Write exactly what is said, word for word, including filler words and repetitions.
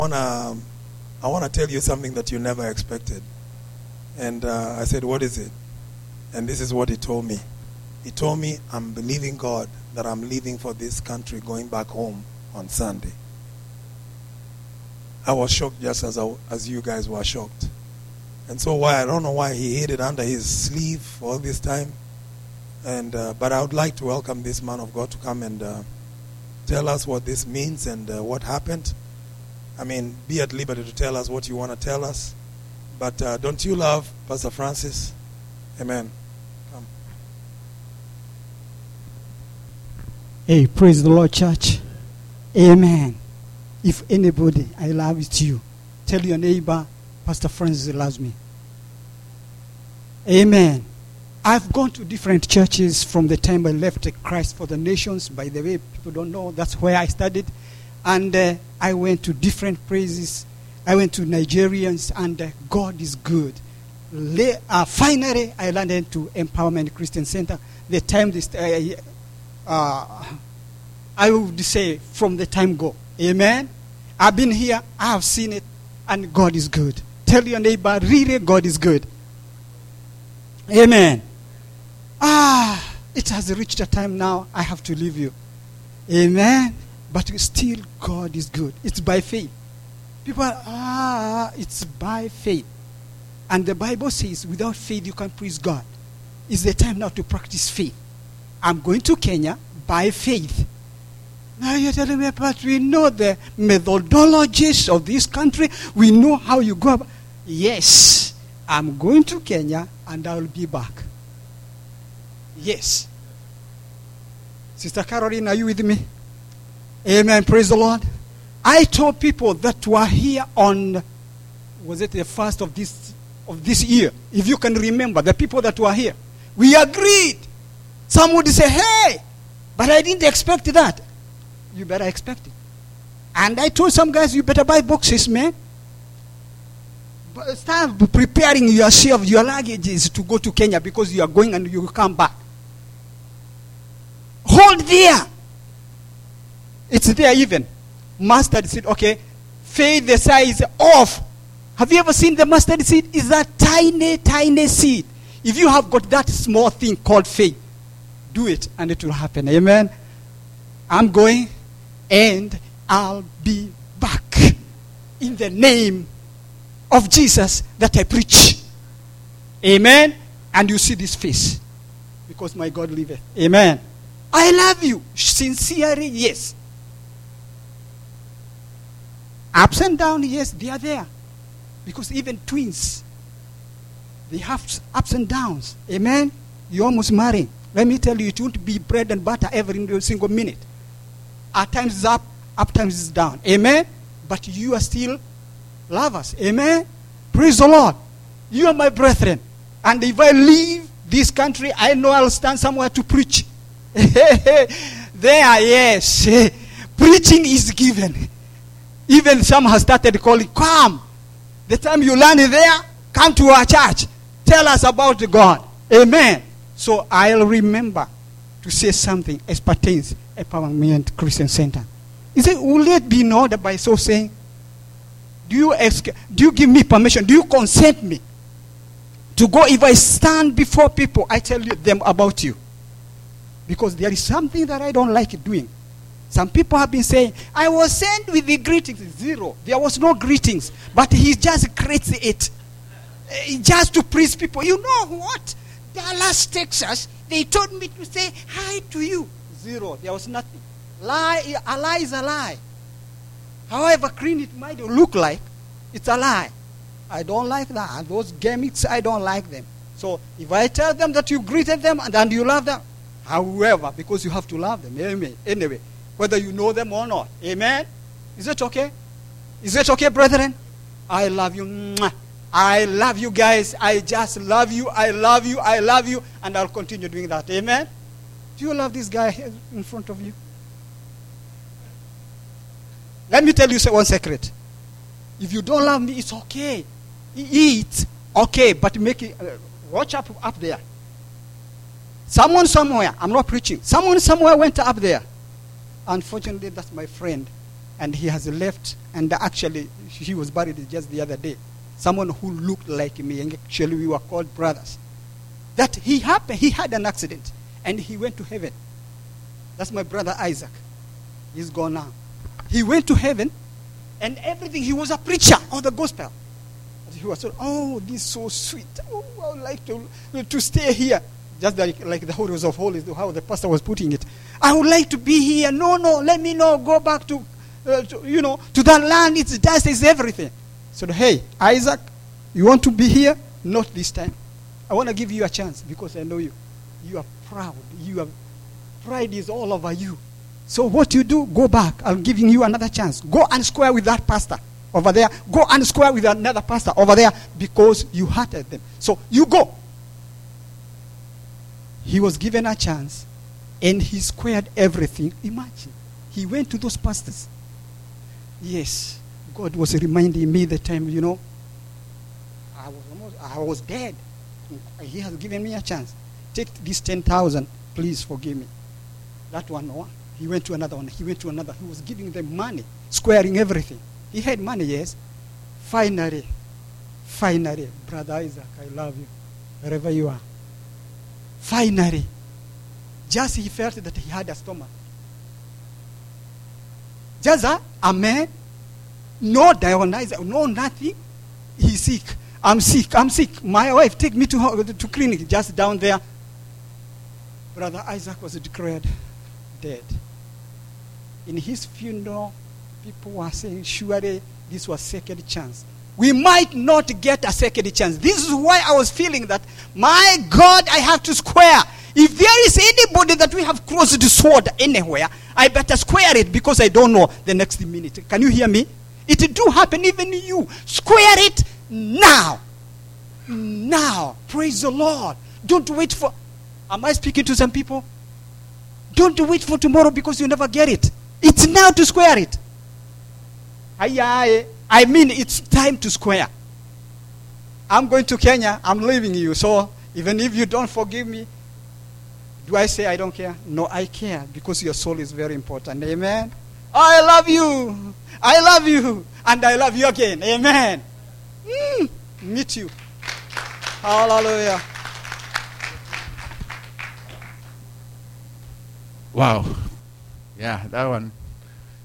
wanna, I want to tell you something that you never expected. And uh, I said, what is it? And this is what he told me. He told me, I'm believing God that I'm leaving for this country, going back home on Sunday. I was shocked just as, I, as you guys were shocked. And so why I don't know why he hid it under his sleeve all this time. And uh, but I would like to welcome this man of God to come and uh, tell us what this means and uh, what happened. I mean, be at liberty to tell us what you want to tell us. But uh, don't you love Pastor Francis? Amen. Come. Hey, praise the Lord, church. Amen. If anybody, I love it you. Tell your neighbor, Pastor Francis loves me. Amen. I've gone to different churches from the time I left Christ for the Nations. By the way, people don't know, that's where I studied. And uh, I went to different places. I went to Nigerians, and uh, God is good. Le- uh, finally, I landed to Empowerment Christian Center. The time this, uh, uh, I would say from the time go. Amen. I've been here, I have seen it, and God is good. Tell your neighbor, really, God is good. Amen. Ah, it has reached a time now I have to leave you. Amen. But still, God is good. It's by faith. People are, ah, it's by faith. And the Bible says, without faith you can't please God. It's the time now to practice faith. I'm going to Kenya by faith. Now you're telling me, but we know the methodologies of this country. We know how you go about. Yes, I'm going to Kenya and I'll be back. Yes. Sister Caroline, are you with me? Amen. Praise the Lord. I told people that were here on, was it the first of this of this year? If you can remember, the people that were here, we agreed. Some would say, hey, but I didn't expect that. You better expect it. And I told some guys, you better buy boxes, man. But start preparing yourself, your luggages to go to Kenya because you are going and you will come back. Hold there. It's there even. Mustard seed, okay. Fade the size off. Have you ever seen the mustard seed? It's a tiny, tiny seed. If you have got that small thing called faith, do it and it will happen. Amen. I'm going and I'll be back in the name of Jesus that I preach. Amen. And you see this face because my God liveth. Amen. I love you. Sincerely, yes. Ups and downs, yes, they are there. Because even twins, they have ups and downs. Amen. You're almost married. Let me tell you, it won't be bread and butter every single minute. At times it's up, at times it's down. Amen. But you are still lovers. Amen. Praise the Lord. You are my brethren. And if I leave this country, I know I'll stand somewhere to preach. There, yes. Preaching is given. Even some have started calling, come. The time you land there, come to our church. Tell us about God. Amen. So I'll remember to say something as pertains Empowerment Christian Center. Is it, will it be in order by so saying, do you ask, do you give me permission? Do you consent me to go? If I stand before people, I tell you them about you. Because there is something that I don't like doing. Some people have been saying, I was sent with the greetings. Zero. There was no greetings. But he just creates it. Uh, just to please people. You know what? Dallas, Texas, they told me to say hi to you. Zero. There was nothing. Lie, a lie is a lie. However clean it might look like, it's a lie. I don't like that. Those gimmicks, I don't like them. So if I tell them that you greeted them and, and you love them, however, because you have to love them. Amen. Anyway, whether you know them or not. Amen. Is it okay? Is it okay, brethren? I love you. Mwah. I love you guys. I just love you. I love you. I love you. And I'll continue doing that. Amen. Do you love this guy in front of you? Let me tell you one secret. If you don't love me, it's okay. Eat, okay, but make it, uh, watch up up there. Someone somewhere, I'm not preaching, someone somewhere went up there. Unfortunately, that's my friend. and he has left. And actually, he was buried just the other day. Someone who looked like me, and actually we were called brothers. That he happened, he had an accident, and he went to heaven. That's my brother Isaac. He's gone now. He went to heaven, and everything. He was a preacher of the gospel. He was so, oh, this is so sweet. Oh, I would like to to stay here. Just like, like the Holies of Holies, how the pastor was putting it. I would like to be here. No, no, let me know. Go back to, uh, to you know, to that land. It's dust, it's everything. So, hey, Isaac, you want to be here? Not this time. I want to give you a chance because I know you. You are proud. You are, pride is all over you. So what you do, go back. I'm giving you another chance. Go and square with that pastor over there. Go and square with another pastor over there because you hurted them. So you go. He was given a chance and he squared everything. Imagine. He went to those pastors. Yes. God was reminding me the time, you know, I was almost, I was dead. He has given me a chance. Take this ten thousand, please forgive me. That one, no. He went to another one. He went to another. He was giving them money, squaring everything. He had money, yes. Finally, finally, Brother Isaac, I love you, wherever you are. Finally, just he felt that he had a stomach. Just a, a man, no diagnosis, no nothing. He's sick. I'm sick. I'm sick. My wife take me to her, to clinic just down there. Brother Isaac was declared dead. In his funeral, people were saying, surely this was second chance. We might not get a second chance. This is why I was feeling that, my God, I have to square. If there is anybody that we have crossed the sword anywhere, I better square it because I don't know the next minute. Can you hear me? It do happen, even you. Square it now. Now. Praise the Lord. Don't wait for... Am I speaking to some people? Don't wait for tomorrow because you never get it. It's now to square it. I mean, it's time to square. I'm going to Kenya. I'm leaving you. So even if you don't forgive me, do I say I don't care? No, I care because your soul is very important. Amen. I love you. I love you. And I love you again. Amen. Mm, meet you. Hallelujah. Wow. Yeah, that one.